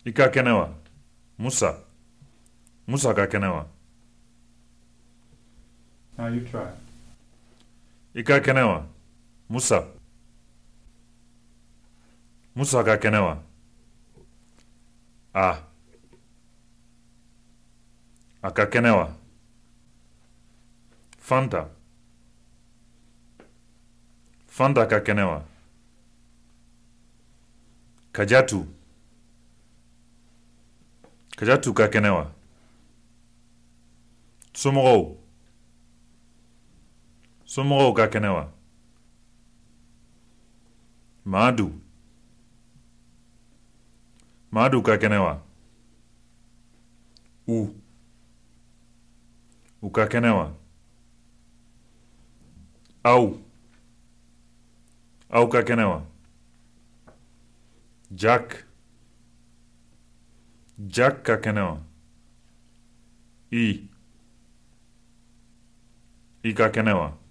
I ka kɛnɛ wa? Musa. Musa ka kɛnɛ wa? Now you try. I ka kɛnɛ wa? Musa. Musa ka kɛnɛ wa? A ka kɛnɛ wa? Fanta. Fanta ka kɛnɛ wa? Kajatu. Kajatu ka kɛnɛ wa? Somɔgɔw. Somɔgɔw ka kɛnɛ wa? Madu. Madu ka kɛnɛ wa? U ka kɛnɛ wa? Aw ka kɛnɛ wa? Jack. Jack ka kɛnɛ wa? I ka kɛnɛ wa?